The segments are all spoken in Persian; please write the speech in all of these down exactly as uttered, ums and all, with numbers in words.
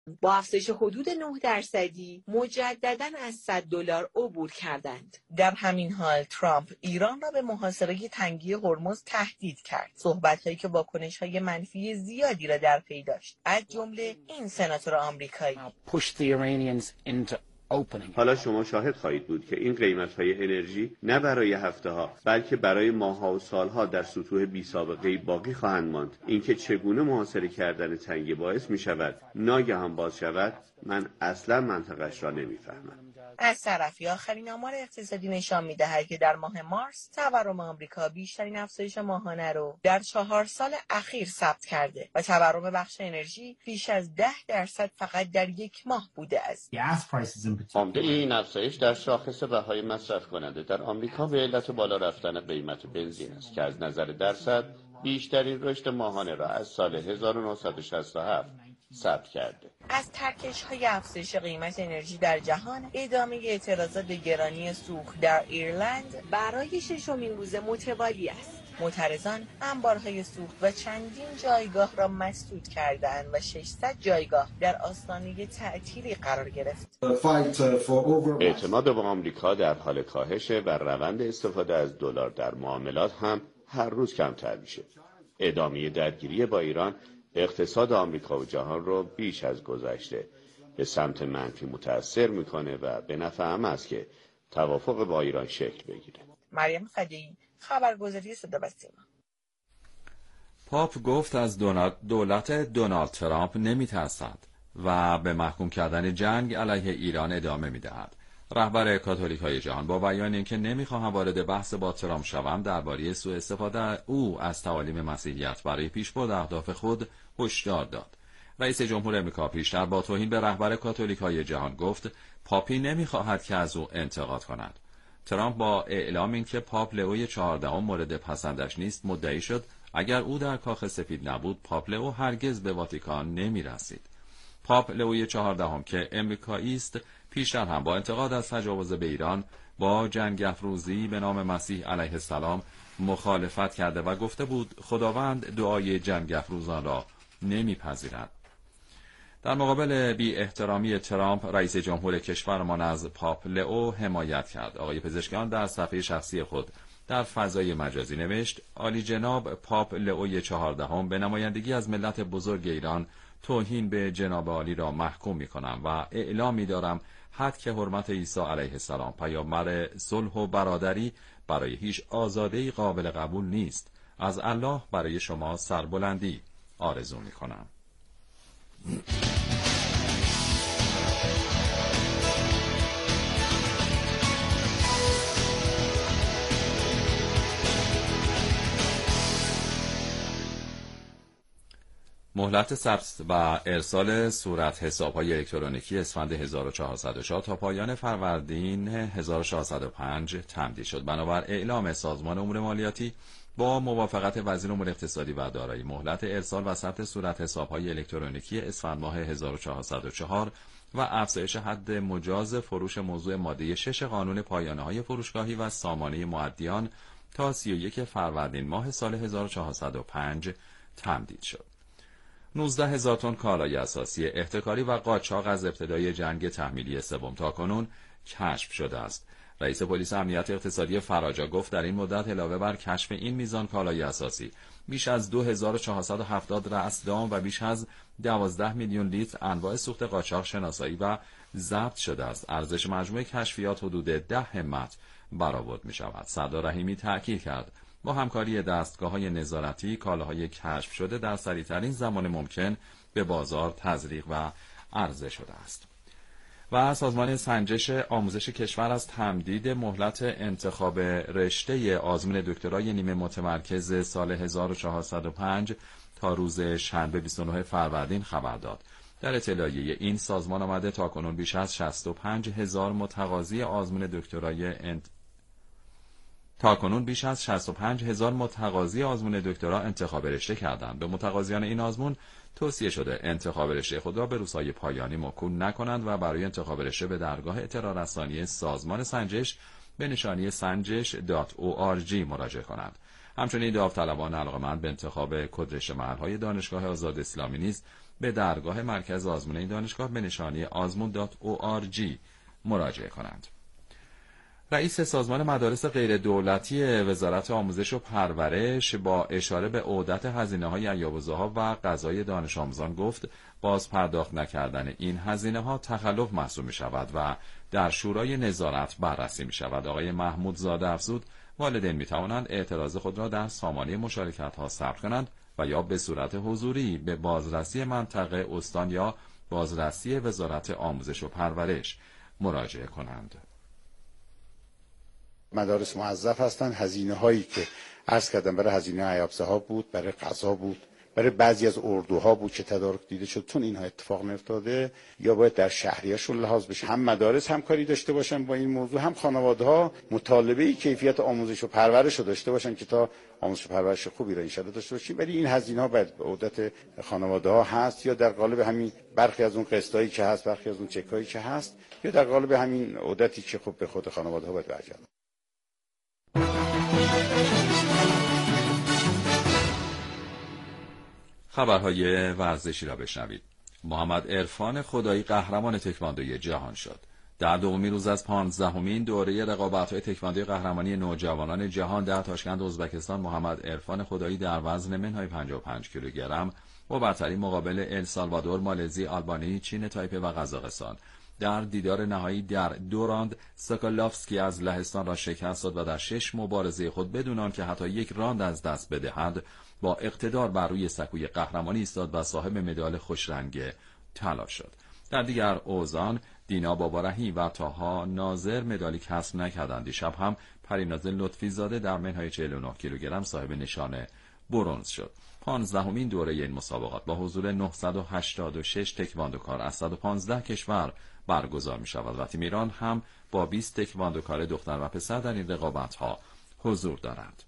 با افزایش حدود نه درصدی مجدداً از صد دلار عبور کردند. در همین حال ترامپ ایران را به محاصره تنگی هرمز تهدید کرد. صحبت‌هایی که واکنش‌های منفی زیادی را در پی داشت. از جمله این سناتور آمریکایی: حالا شما شاهد خواهید بود که این قیمت‌های انرژی نه برای هفته‌ها بلکه برای ماه‌ها و سال‌ها در سطوح بی‌سابقه‌ای باقی خواهند ماند. اینکه چگونه محاصره کردن تنگه باعث می‌شود ناگهان باز شود، من اصلا منطقش را نمی‌فهمم. از طرفی آخرین آمار اقتصادی نشان می‌دهد که در ماه مارس تورم آمریکا بیشترین افزایش ماهانه رو در چهار سال اخیر ثبت کرده و تورم بخش انرژی بیش از ده درصد فقط در یک ماه بوده است. عامل این افزایش در شاخص بهای مصرف کننده در آمریکا به علت بالا رفتن قیمت بنزین است که از نظر درصد بیشترین رشد ماهانه را از سال هزار و نهصد و شصت و هفت ثبت کرده. از ترکش‌های افزایش قیمت انرژی در جهان، ادامه اعتراضات به گرانی سوخت در ایرلند برای ششمین روز متوالی است. معترضان انبارهای سوخت و چندین جایگاه را مسدود کردند و ششصد جایگاه در آستانه تعطیلی قرار گرفت. اعتماد به آمریکا در حال کاهش و روند استفاده از دلار در معاملات هم هر روز کمتر میشه. ادامه درگیری با ایران اقتصاد آمریکا و جهان رو بیش از گذشته به سمت منفی متأثر میکنه و به نفع هم است که توافق با ایران شکل بگیره. مریم خدیعی، خبرگزاری صدا و سیما. پاپ گفت از دولت دونالد ترامپ نمیترسد و به محکوم کردن جنگ علیه ایران ادامه میدهد. رهبر کاتولیک‌های جهان با بیان اینکه نمی‌خواهم وارد بحث با ترامپ شوم درباره سوء استفاده او از تعالیم مسیحیت برای پیشبرد اهداف خود هشدار داد. رئیس جمهور آمریکا پیشتر با توهین به رهبر کاتولیک‌های جهان گفت پاپی نمی‌خواهد که از او انتقاد کند. ترامپ با اعلام اینکه پاپ لئو چهاردهم مورد پسندش نیست مدعی شد اگر او در کاخ سفید نبود پاپ لئو هرگز به واتیکان نمی‌رسید. پاپ لئو چهاردهم که آمریکایی است پیشتر هم با انتقاد از تجاوز به ایران با جنگ افروزی به نام مسیح علیه السلام مخالفت کرده و گفته بود خداوند دعای جنگ افروزان را نمیپذیرد. در مقابل بی احترامی ترامپ، رئیس جمهور کشورمان از پاپ لئو حمایت کرد. آقای پزشکیان در صفحه شخصی خود در فضای مجازی نوشت: عالی جناب پاپ لئو چهاردهم به نمایندگی از ملت بزرگ ایران توهین به جناب عالی را محکوم می‌کنم و اعلام می‌دارم حد که حرمت عیسی علیه السلام پیامبر صلح و برادری برای هیچ آزاده‌ای قابل قبول نیست. از الله برای شما سربلندی آرزو می‌کنم. مهلت ثبت و ارسال صورت حساب‌های الکترونیکی اسفند هزار و چهارصد و چهار تا پایان فروردین هزار و چهارصد و پنج تمدید شد. بنابر اعلام سازمان امور مالیاتی با موافقت وزیر امور اقتصادی و دارایی، مهلت ارسال و ثبت صورت حساب‌های الکترونیکی اسفند ماه هزار و چهارصد و چهار و افزایش حد مجاز فروش موضوع ماده شش قانون پایانه‌های فروشگاهی و سامانه مؤدیان تا سی و یک فروردین ماه سال هزار و چهارصد و پنج تمدید شد. نوزده هزار تن کالای اساسی احتکاری و قاچاق از ابتدای جنگ تحمیلی سوم تاکنون کشف شده است. رئیس پلیس امنیت اقتصادی فراجا گفت در این مدت علاوه بر کشف این میزان کالای اساسی، بیش از دو هزار و چهارصد و هفتاد رأس دام و بیش از دوازده میلیون لیتر انواع سوخت قاچاق شناسایی و ضبط شده است. ارزش مجموع کشفیات حدود ده همت برآورد می شود. سردار رحیمی تأکید کرد با همکاری دستگاه‌های نظارتی کالاهای کشف شده در سریع‌ترین زمان ممکن به بازار تزریق و عرضه شده است. و سازمان سنجش آموزش کشور از تمدید مهلت انتخاب رشته آزمون دکترای نیمه متمرکز سال هزار و چهارصد و پنج تا روز شنبه بیست و نه فروردین خبر داد. در اطلاعیه این سازمان آمده تاکنون بیش از شصت و پنج هزار متقاضی آزمون دکترای انت... تاکنون بیش از شصت و پنج هزار متقاضی آزمون دکترا انتخاب رشته کردند. به متقاضیان این آزمون توصیه شده انتخاب رشته خود را به روزهای پایانی موکول نکنند و برای انتخاب رشته به درگاه اطلاع رسانی سازمان سنجش به نشانی سنجش دات او آر جی مراجعه کنند. همچنین داوطلبان علاقه‌مند به انتخاب کد رشته محل‌های دانشگاه آزاد اسلامی نیز به درگاه مرکز آزمون این دانشگاه به نشانی آزمون دات او آر جی مراجعه کنند. رئیس سازمان مدارس غیر دولتی وزارت آموزش و پرورش با اشاره به عودت هزینه‌های ایاب‌الضحی و غذای دانش آموزان گفت باز پرداخت نکردن این هزینه‌ها تخلف محسوب می‌شود و در شورای نظارت بررسی می‌شود. آقای محمود زاده افزود والدین می‌توانند اعتراض خود را در سامانه مشارکت‌ها ثبت کنند و یا به صورت حضوری به بازرسی منطقه استان یا بازرسی وزارت آموزش و پرورش مراجعه کنند. مدارس موظف هستند هزینه هایی که عرض کردم برای هزینه ایاب‌ضحی بود، برای غذا بود، برای بعضی از اردوها بود که تدارک دیده شد چون اینها اتفاق نیفتاده، یا باید در شهریه‌شون لحاظ بشه. هم مدارس همکاری داشته باشن با این موضوع، هم خانواده‌ها مطالبه کیفیت آموزش و پرورش رو داشته باشن که تا آموزش و پرورش خوبی را انشالله داشته باشیم. ولی این هزینه‌ها باید به عهده خانواده‌ها هست یا در قالب همین برخی از اون قسطایی که هست، برخی از اون چکایی که هست، یا در قالب همین عهدتی که خب به خود خانواده‌ها باید برگرده. خبرهای ورزشی را بشنوید. محمد عرفان خدایی قهرمان تکواندوی جهان شد. در دومین روز از پانزدهمین دوره رقابت‌های تکواندوی قهرمانی نوجوانان جهان در تاشکند ازبکستان محمد عرفان خدایی در وزن منهای پنجاه و پنج کیلوگرم با برتری مقابل السالوادور، مالزی، آلبانی، چین تایپه و قزاقستان در دیدار نهایی در دو راند سوکولوفسکی از لهستان را شکست داد و در شش مبارزه خود بدون آنکه حتی یک راند از دست بدهد با اقتدار بر روی سکوی قهرمانی ایستاد و صاحب مدال خوشرنگ طلا شد. در دیگر اوزان دینا بابارهی و طاها ناظر مدالی کسب نکردند. دیشب هم پریناز لطفی زاده در منهای چهل و نه کیلوگرم صاحب نشان برنز شد. پانزدهمین دوره این مسابقات با حضور نهصد و هشتاد و شش تکواندوکار از صد و پانزده کشور برگزار می شود و تیم ایران هم با بیست تکواندوکار دختر و پسر در این رقابت‌ها حضور دارند.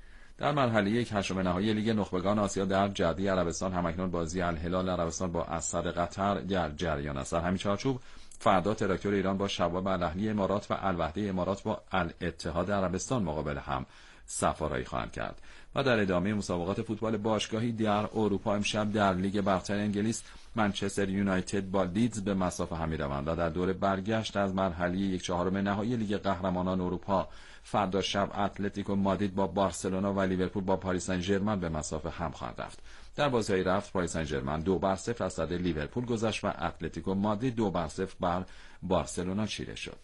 در مرحله یک هشتم نهایی لیگ نخبگان آسیا در جده عربستان همکنون بازی الهلال عربستان با اسد قطر در جریان است. در همین چارچوب فردا تراکتور ایران با شباب الاهلی امارات و الوحده امارات با الاتحاد عربستان مقابل هم سفارایی خواهند کرد. و در ادامه مسابقات فوتبال باشگاهی در اروپا امشب در لیگ برتر انگلیس منچستر یونایتد با لیدز به مسافه همی روند و در دور برگشت از مرحله یک چهارم نهایی لیگ قهرمانان اروپا فردا شب اتلتیکو مادرید با بارسلونا و لیورپول با پاریس سن ژرمن به مسافه هم خواهند رفت. در بازی‌های رفت پاریس سن ژرمن دو بر صفر از صد لیورپول گذشت و اتلتیکو مادرید دو بر صفر بر بارسلونا چیره شد.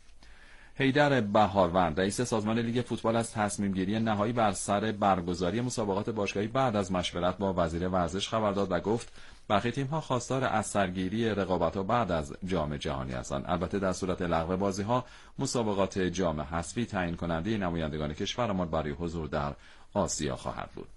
حیدر بهاروند رئیس سازمان لیگ فوتبال از تصمیم گیری نهایی بر سر برگزاری مسابقات باشگاهی بعد از مشورت با وزیر ورزش خبر داد و گفت برخی تیم‌ها خواستار از سرگیری رقابت‌ها بعد از جام جهانی هستند. البته در صورت لغو بازی‌ها مسابقات جام حذفی تعیین کننده نمایندگان کشورمان برای حضور در آسیا خواهد بود.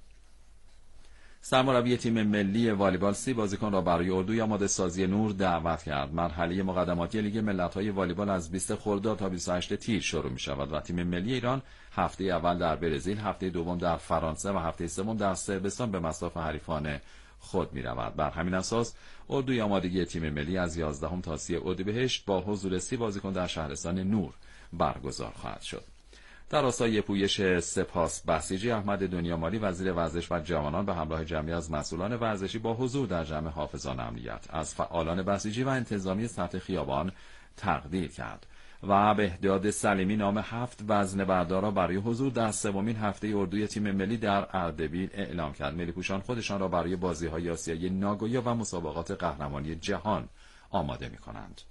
سرمربی تیم ملی والیبال سی بازیکن را برای اردوی آماده سازی نور دعوت کرد. مرحله مقدماتی لیگ ملت‌های والیبال از بیست خرداد تا بیست و هشت تیر شروع می‌شود و تیم ملی ایران هفته اول در برزیل، هفته دوم در فرانسه و هفته سوم در صربستان به مصاف حریفان خود می‌رود. بر همین اساس اردوی آمادگی تیم ملی از یازدهم تا سی اردیبهشت با حضور سی بازیکن در شهرستان نور برگزار خواهد شد. در راستای پویش سپاس بسیجی احمد دنیامالی وزیر ورزش و جوانان به همراه جمعی از مسئولان ورزشی با حضور در جمع حافظان امنیت از فعالان بسیجی و انتظامی سطح خیابان تقدیر کرد و بهداد سلیمی نام هفت وزنه بردار را برای حضور در سومین هفته اردوی تیم ملی در اردبیل اعلام کرد. ملی پوشان خودشان را برای بازی‌های آسیایی ناگویا و مسابقات قهرمانی جهان آماده می‌کنند.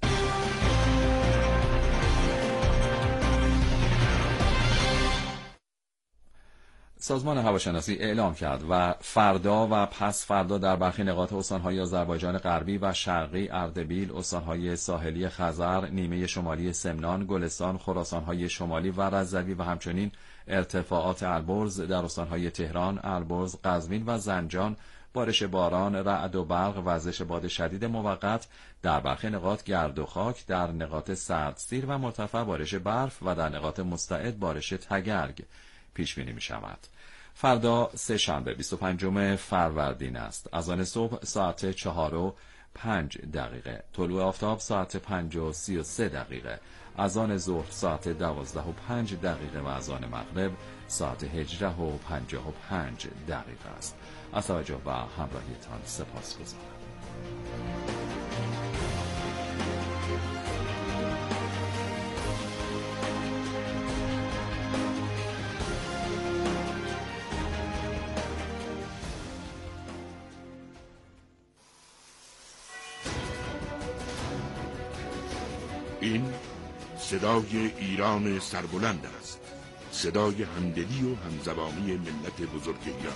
سازمان هواشناسی اعلام کرد و فردا و پس فردا در برخی نقاط استان‌های آذربایجان غربی و شرقی اردبیل، استان‌های ساحلی خزر، نیمه شمالی سمنان، گلستان، خراسان‌های شمالی و رضوی و همچنین ارتفاعات البرز در استان‌های تهران، البرز، قزوین و زنجان بارش باران، رعد و برق، وزش باد شدید موقت، در برخی نقاط گرد و خاک، در نقاط سردسیر و مرتفع بارش برف و در نقاط مستعد بارش تگرگ پیش بینی می شود. فردا سه شنبه بیست و پنجم فروردین است. اذان صبح ساعت چهار و پنج دقیقه، طلوع آفتاب ساعت پنج و سی و سه دقیقه، اذان ظهر ساعت دوازده و پنج دقیقه و اذان مغرب ساعت هجده و پنجاه و پنج دقیقه است. از توجه و همراهیتان سپاسگزارم. این صدای ایران سربلند است، صدای همدلی و همزبانی ملت بزرگ ایران.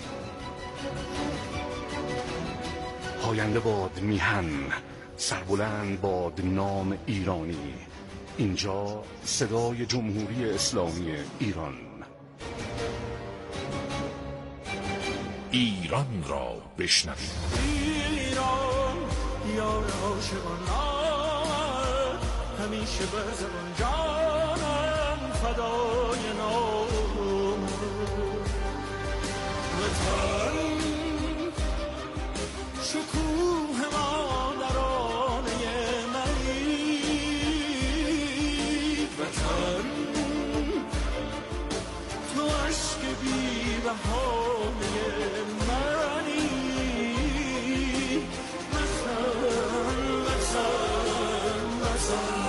پاینده باد میهن، سربلند باد نام ایرانی. اینجا صدای جمهوری اسلامی ایران. ایران را بشنوید. ایران یار عاشقان همیشه به زبان جانم فدای نام وطن شکوه مادرانه منی وطن تو عشق بی بهانه منی وطن وطن وطن.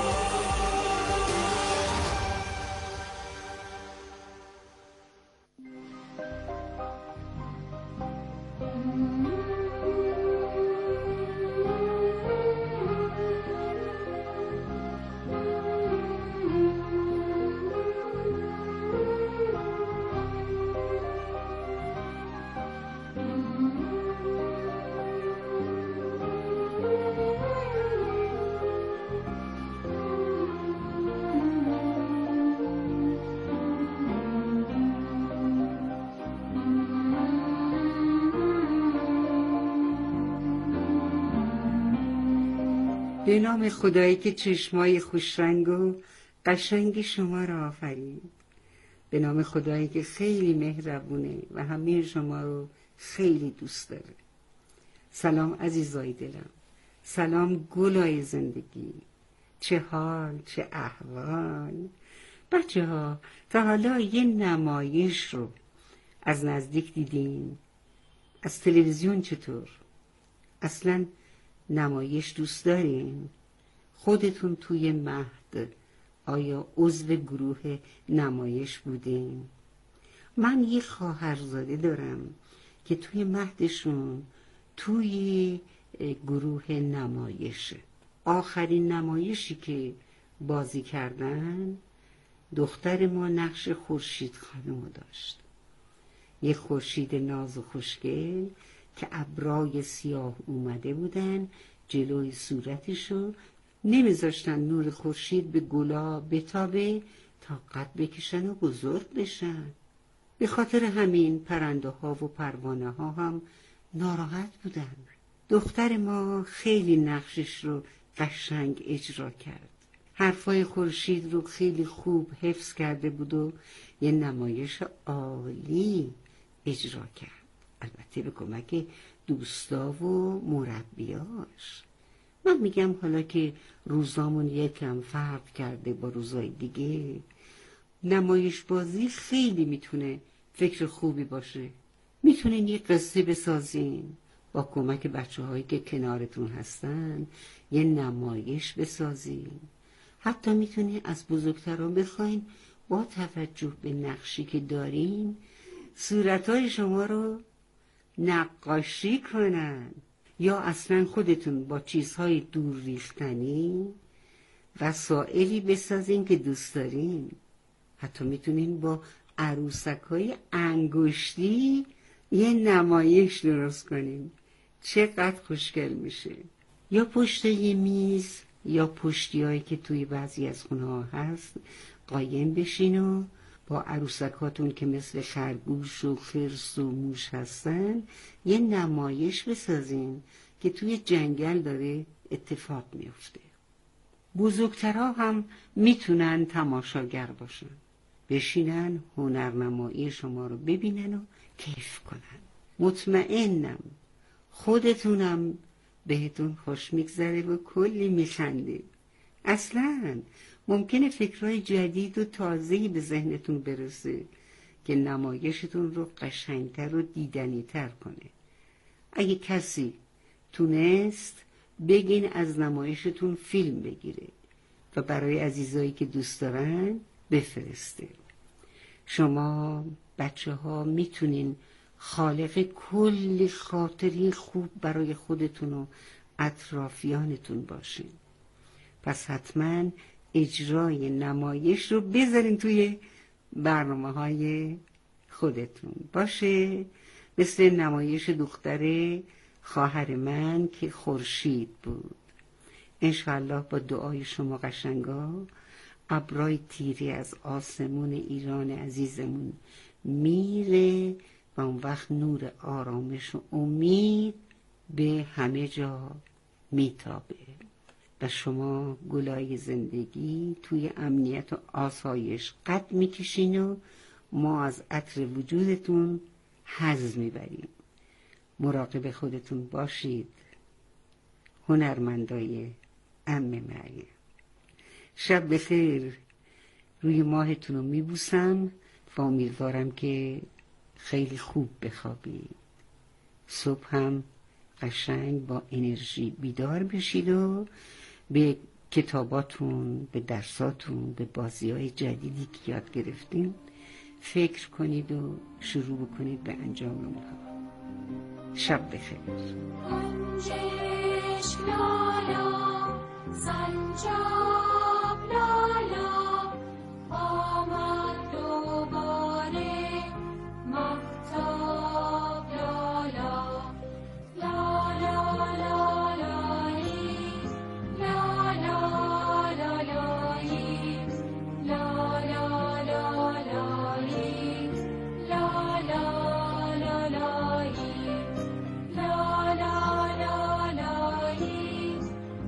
به نام خدایی که چشمای خوشرنگ و قشنگ شما را آفرید، به نام خدایی که خیلی مهربونه و همه شما رو خیلی دوست داره. سلام عزیزای دلم، سلام گلای زندگی، چه حال، چه احوال. بچه ها تا حالا یه نمایش رو از نزدیک دیدین؟ از تلویزیون چطور؟ اصلا نمایش دوست دارین؟ خودتون توی مهد آیا عضو گروه نمایش بودین؟ من یه خواهرزاده دارم که توی مهدشون توی گروه نمایشه. آخرین نمایشی که بازی کردن دختر ما نقش خورشید خانمو داشت، یه خورشید ناز و خوشگل که ابرای سیاه اومده بودن جلوی صورتشو، نمیذاشتن نور خورشید به گلا بتابه تا قد بکشن و بزرگ بشن. به خاطر همین پرنده ها و پروانه ها هم ناراحت بودن. دختر ما خیلی نقشش رو قشنگ اجرا کرد، حرفای خورشید رو خیلی خوب حفظ کرده بود و یه نمایش عالی اجرا کرد، البته به کمک دوستا و مربیاش. من میگم حالا که روزامون یکم فرق کرده با روزای دیگه، نمایش بازی خیلی میتونه فکر خوبی باشه. میتونین یه قصه بسازین با کمک بچه هایی که کنارتون هستن، یه نمایش بسازین. حتی میتونین از بزرگتران بخواین با توجه به نقشی که دارین صورتهای شما رو نقاشی کنن، یا اصلا خودتون با چیزهای دور ریختنی وسائلی بسازین که دوست دارین. حتی میتونین با عروسک‌های انگشتی یه نمایش درست کنین، چقدر خوشگل میشه. یا پشت یه میز یا پشتیایی که توی بعضی از خونه ها هست قایم بشین و با عروسکاتون که مثل خرگوش و خرس و موش هستن یه نمایش بسازین که توی جنگل داره اتفاق میفته. بزرگترها هم میتونن تماشاگر باشن، بشینن هنرنمایی شما رو ببینن و کیف کنن. مطمئنم خودتونم بهتون خوش میگذره و کلی میخندید. اصلا ممکنه فکرهای جدید و تازه‌ای به ذهنتون برسه که نمایشتون رو قشنگتر و دیدنی‌تر کنه. اگه کسی تونست بگین از نمایشتون فیلم بگیره و برای عزیزایی که دوست دارن بفرسته. شما بچه ها میتونین خالق کلی خاطری خوب برای خودتون و اطرافیانتون باشین. پس حتما اجرای نمایش رو بذارین توی برنامه های خودتون باشه، مثل نمایش دختر خواهر من که خورشید بود. انشاءالله با دعای شما قشنگا ابرای تیری از آسمون ایران عزیزمون میره و اون وقت نور آرامش و امید به همه جا میتابه و شما گلای زندگی توی امنیت و آسایش قد میکشین و ما از عطر وجودتون حظ میبریم. مراقب خودتون باشید. هنرمندای عم مریم. شب بخیر. روی ماهتون رو میبوسم و امیدوارم که خیلی خوب بخوابید. صبح هم قشنگ با انرژی بیدار بشید و به کتاباتون، به درساتون، به بازی‌های جدیدی که یاد گرفتین فکر کنید و شروع بکنید به انجام اونها. شب بخیر. گنجشک لالا، سنجاب لالا، آمد دوباره مهتاب لالا، لالا لالایی، لالا لالایی، لالا لالایی، لالا لالایی، لالا لالایی،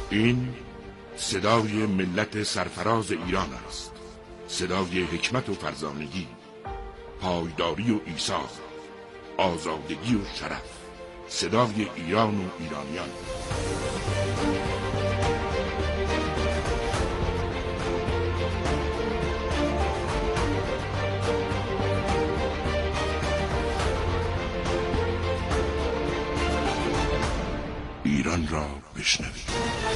این صدای ملت سرفراز ایران است، صدای حکمت و فرزانگی، پایداری و ایثار، آزادگی و شرف، صدای ایران و ایرانیان. ایران را بشنوید.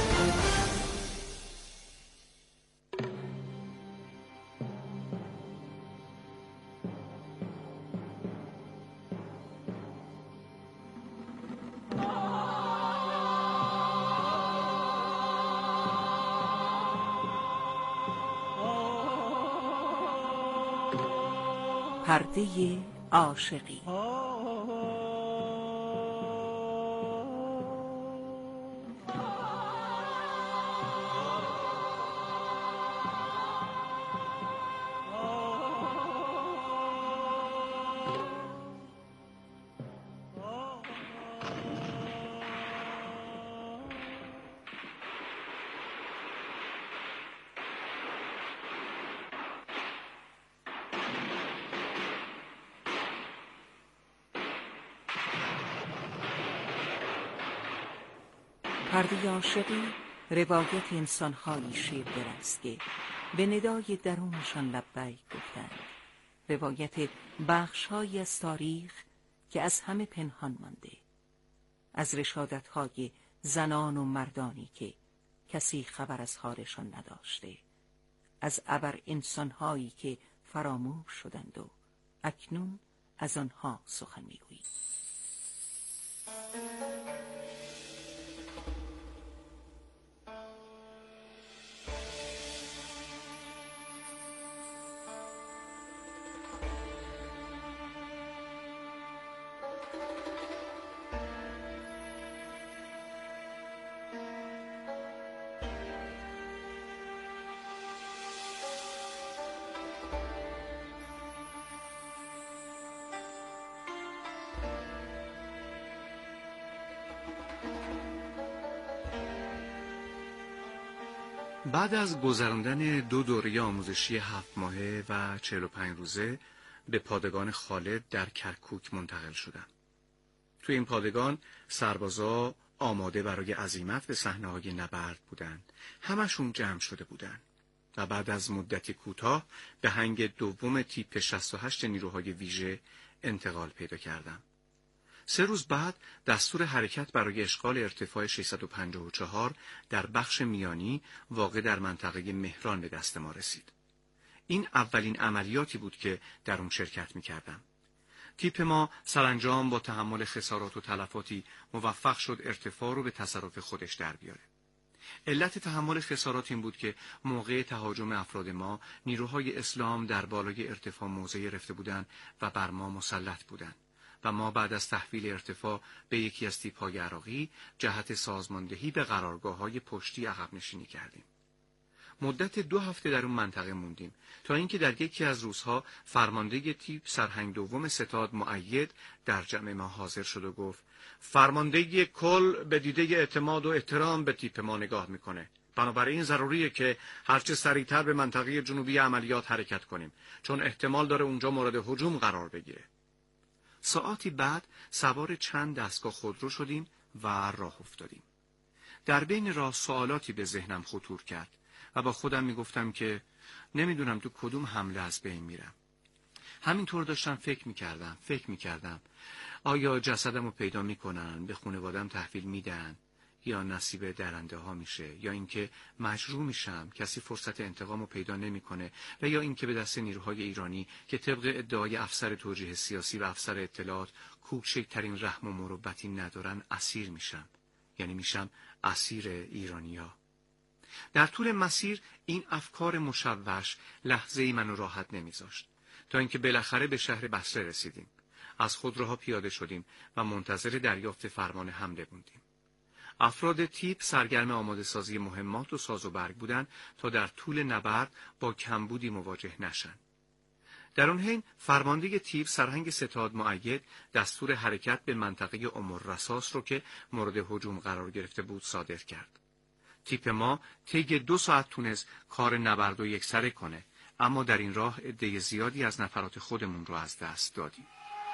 پرده عاشقی. پرده عاشقی روایت انسان‌هایی شیرگر است که به ندای درونشان لبیک گفتند. روایت بخش‌هایی از تاریخ که از همه پنهان مانده، از رشادت‌های زنان و مردانی که کسی خبر از حالشان نداشته، از ابر انسان‌هایی که فراموش شدند و اکنون از آنها سخن می‌گوییم. بعد از گذراندن دو دوره آموزشی هفت ماهه و چهل و پنج روزه به پادگان خالد در کرکوک منتقل شدم. توی این پادگان سربازا آماده برای عزیمت به صحنه‌های نبرد بودند. همشون جمع شده بودند و بعد از مدتی کوتاه به هنگ دوم تیپ شصت و هشت نیروهای ویژه انتقال پیدا کردم. سه روز بعد دستور حرکت برای اشغال ارتفاع ششصد و پنجاه و چهار در بخش میانی واقع در منطقه مهران به دست ما رسید. این اولین عملیاتی بود که در اون شرکت می‌کردم. تیپ ما سرانجام با تحمل خسارات و تلفاتی موفق شد ارتفاع رو به تصرف خودش در بیاره. علت تحمل خسارات این بود که موقع تهاجم افراد ما نیروهای اسلام در بالای ارتفاع موضع گرفته بودند و بر ما مسلط بودند و ما بعد از تحویل ارتفاع به یکی از تیپ‌های عراقی جهت سازماندهی به قرارگاه‌های پشتی عقب نشینی کردیم. مدت دو هفته در اون منطقه موندیم تا اینکه در یکی از روزها فرمانده تیپ سرهنگ دوم ستاد مؤید در جمع ما حاضر شد و گفت: فرمانده کل به دیده اعتماد و احترام به تیپ ما نگاه میکنه. بنابراین ضروریه که هرچه سریعتر به منطقه جنوبی عملیات حرکت کنیم، چون احتمال داره اونجا مورد هجوم قرار بگیره. ساعتی بعد سوار چند دستگاه خودرو شدیم و راه افتادیم. در بین راه سوالاتی به ذهنم خطور کرد و با خودم میگفتم که نمیدونم تو کدوم حمله از بین میرم. همینطور داشتم فکر میکردم فکر میکردم آیا جسدمو پیدا میکنن، به خانواده‌ام تحویل میدن، یا نصیب درنده ها میشه، یا اینکه مجروح میشم، کسی فرصت انتقامو پیدا نمیکنه، و یا اینکه به دست نیروهای ایرانی که طبق ادعای افسر توجیه سیاسی و افسر اطلاعات کوچکترین رحم و مروتی ندارن اسیر میشم، یعنی میشم اسیر ایرانیا. در طول مسیر این افکار مشوش لحظه‌ای منو راحت نمیذاشت تا اینکه بالاخره به شهر بصره رسیدیم. از خودروها پیاده شدیم و منتظر دریافت فرمان حمله بودیم. افراد تیپ سرگرم آماده سازی مهمات و ساز و برگ بودند تا در طول نبرد با کمبودی مواجه نشن. در اون حین فرمانده تیپ سرهنگ ستاد مؤید دستور حرکت به منطقه ام الرصاص رو که مورد هجوم قرار گرفته بود صادر کرد. تیپ ما طی دو ساعت تونست کار نبرد و یکسره کنه، اما در این راه عده زیادی از نفرات خودمون رو از دست دادیم.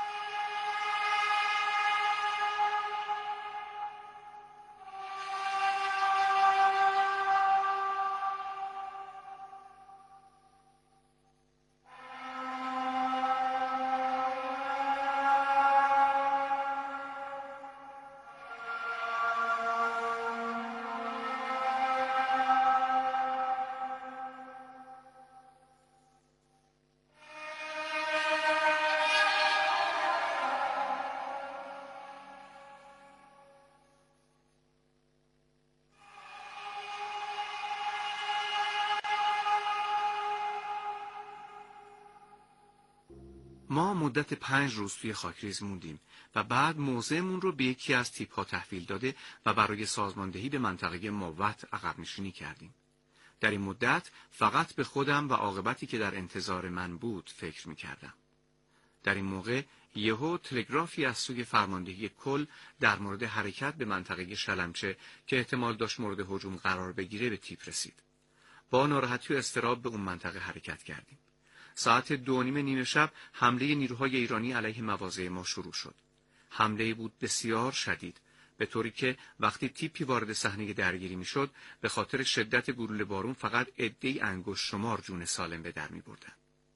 ما مدت پنج روز توی خاکریز موندیم و بعد موضعمون رو به یکی از تیپ‌ها تحویل داده و برای سازماندهی به منطقه موت عقب نشینی کردیم. در این مدت فقط به خودم و عاقبتی که در انتظار من بود فکر می‌کردم. در این موقع یهو تلگرافی از سوی فرماندهی کل در مورد حرکت به منطقه شلمچه که احتمال داشت مورد هجوم قرار بگیره به تیپ رسید. با ناراحتی و اضطراب به اون منطقه حرکت کردیم. ساعت دو نیم نیمه شب حمله نیروهای ایرانی علیه مواضع ما شروع شد. حمله بود بسیار شدید، به طوری که وقتی تیپی وارد صحنه درگیری میشد، به خاطر شدت گلوله بارون فقط عده‌ای انگشت شمار جون سالم به در می‌بردند.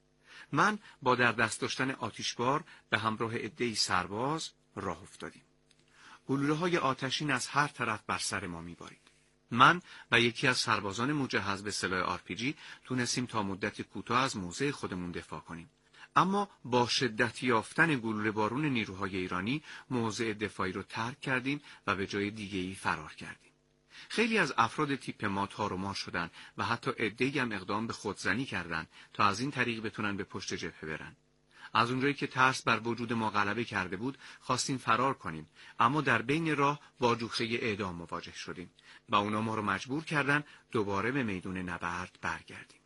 من با در دست داشتن آتشبار به همراه عده‌ای سرباز راه افتادیم. گلوله‌های آتشین از هر طرف بر سر ما می‌بارید. من و یکی از سربازان مجهز به سلاح آر پی جی تونستیم تا مدت کوتاه از موضع خودمون دفاع کنیم. اما با شدت یافتن گلوله بارون نیروهای ایرانی موضع دفاعی رو ترک کردیم و به جای دیگه‌ای فرار کردیم. خیلی از افراد تیپ ما تار و مار شدن و حتی عده‌ای هم اقدام به خودزنی کردند تا از این طریق بتونن به پشت جبهه برن. از اونجایی که ترس بر وجود ما غلبه کرده بود، خواستیم فرار کنیم، اما در بین راه با جوخه اعدام مواجه شدیم و اونا ما رو مجبور کردن دوباره به میدون نبرد برگردیم.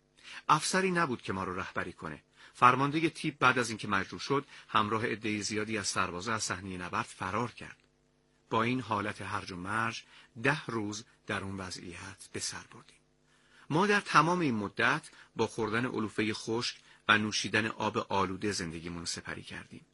افسری نبود که ما رو رهبری کنه. فرمانده تیپ بعد از اینکه مجروح شد، همراه عده زیادی از سربازا از صحنه نبرد فرار کرد. با این حالت هرج و مرج ده روز در اون وضعیت به سر بردیم. ما در تمام این مدت با خوردن علوفه خشک و نوشیدن آب آلوده زندگیمون سپری کردیم.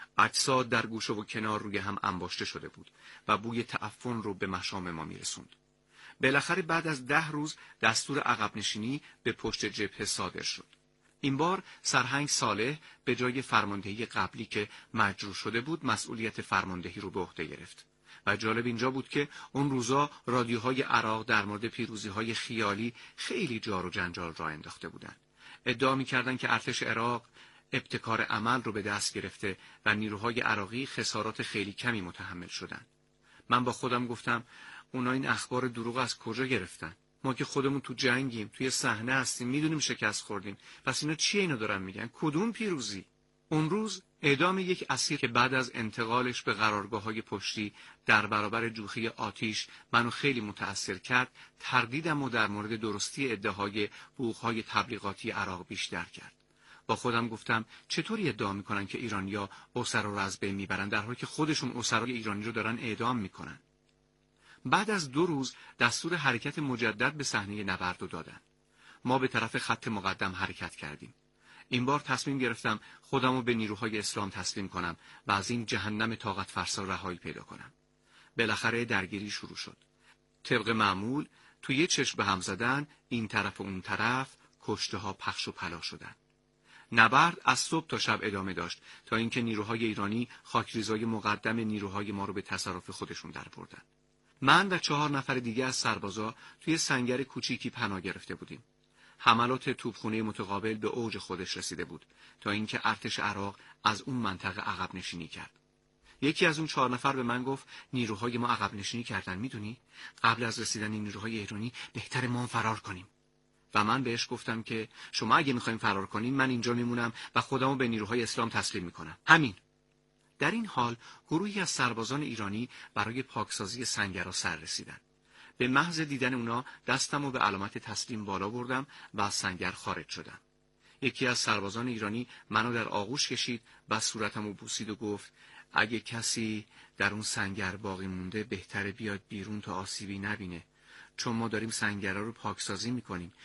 اجساد در گوشه و کنار روی هم انباشته شده بود و بوی تعفن رو به مشام ما میرسوند. بالاخره بعد از ده روز دستور عقب نشینی به پشت جبهه صادر شد. این بار سرهنگ صالح به جای فرماندهی قبلی که مجروح شده بود مسئولیت فرماندهی رو به عهده گرفت. و جالب اینجا بود که اون روزا رادیوهای عراق در مورد پیروزی‌های خیالی خیلی جار و جنجال راه انداخته بودند. ادعا می‌کردند که ارتش عراق ابتکار عمل رو به دست گرفته و نیروهای عراقی خسارات خیلی کمی متحمل شدند. من با خودم گفتم اونا این اخبار دروغ از کجا گرفتن؟ ما که خودمون تو جنگیم، توی صحنه هستیم، میدونیم شکست خوردیم. پس اینا چیه اینا دارن میگن؟ کدوم پیروزی؟ اون روز اعدام یک اسیر که بعد از انتقالش به قرارگاه‌های پشتی در برابر جوخه آتش منو خیلی متأثر کرد، تردیدم و در مورد درستی ادعاهای حقوق‌های تبلیغاتی عراق بیشتر کرد. با خودم گفتم چطوری ادعا میکنن که ایرانیا اسرا رو از بین میبرن در حالی که خودشون اسرای ایرانی رو دارن اعدام میکنن. بعد از دو روز دستور حرکت مجدد به صحنه نبرد رو دادن. ما به طرف خط مقدم حرکت کردیم. این بار تصمیم گرفتم خودم رو به نیروهای اسلام تسلیم کنم و از این جهنم طاقت فرسا رهایی پیدا کنم. بالاخره درگیری شروع شد. طبق معمول توی چشم به هم زدن این طرف و اون طرف کشته ها پخش و پلا شدن. نبرد از صبح تا شب ادامه داشت تا اینکه نیروهای ایرانی خاکریزای مقدم نیروهای ما رو به تصرف خودشون در بردن. من و چهار نفر دیگه از سربازا توی سنگر کوچیکی پناه گرفته بودیم. حملات توپخانه متقابل به اوج خودش رسیده بود تا اینکه ارتش عراق از اون منطقه عقب نشینی کرد. یکی از اون چهار نفر به من گفت نیروهای ما عقب نشینی کردن، میدونی؟ قبل از رسیدن این نیروهای ایرانی بهتر ما فرار کنیم. و من بهش گفتم که شما اگه میخواین فرار کنین من اینجا میمونم و خودمو به نیروهای اسلام تسلیم میکنم. همین. در این حال گروهی از سربازان ایرانی برای پاکسازی سنگرها سر رسیدن. به محض دیدن اونا دستمو به علامت تسلیم بالا بردم و از سنگر خارج شدم. یکی از سربازان ایرانی منو در آغوش کشید و صورتمو بوسید و گفت اگه کسی در اون سنگر باقی مونده بهتره بیاد بیرون تا آسیبی نبینه، چون ما داریم سنگرها رو پاکسازی میکنیم